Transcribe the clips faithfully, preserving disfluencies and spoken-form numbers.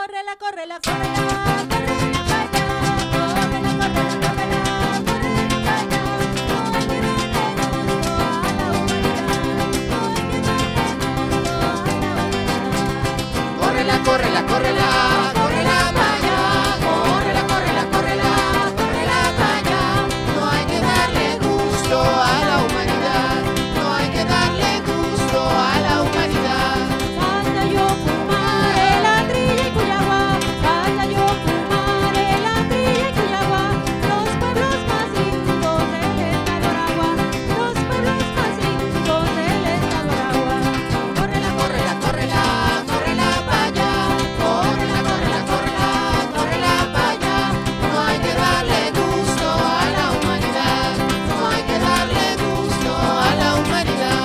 córrela, córrela, córrela, córrela para allá, córrela, córrela, córrela, córrela para allá. No hay que darle gusto a la humanidad, no hay que darle gusto a la humanidad. Córrela, córrela, córrela, córrela para allá, córrela, córrela, córrela, córrela para allá. No hay que darle gusto a la humanidad, no hay que darle gusto a la humanidad. Falta yo fumar el Atrilla y Cuyagua, falta yo fumar el Atrilla y Cuyagua, los pueblos más lindos del estado Aragua, los pueblos más lindos del estado Aragua. Córrela, Córrela, córrela, córrela para allá, córrela, córrela, córrela, córrela para allá. No hay que darle gusto a la humanidad, no hay que darle gusto a la humanidad.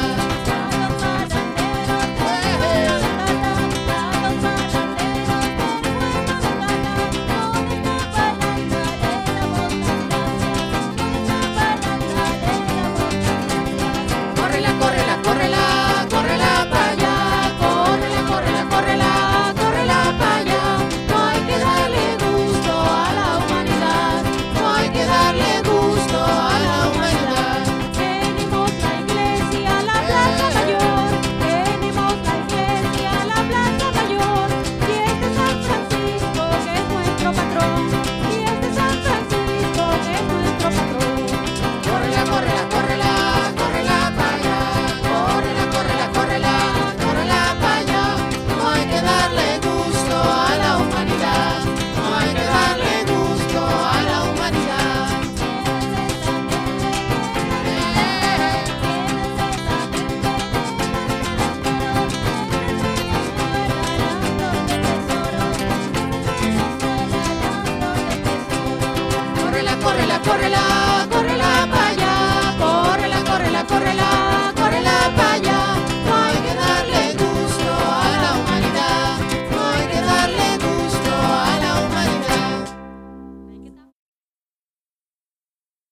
Córrela, córrela, córrela, córrela para allá, córrela, córrela, córrela, córrela para allá. No hay que darle gusto a la humanidad, no hay que darle gusto a la humanidad. Tenemos la iglesia, la plaza mayor, tenemos la iglesia, la plaza mayor, y este San Francisco que es nuestro patrón, y este San Francisco que es nuestro patrón. Córrela, córrela, córrela, córrela para allá, córrela, córrela, córrela, córrela para allá. No hay que darle gusto a la humanidad, no hay que darle gusto a la humanidad. Córrela, córrela, córrela.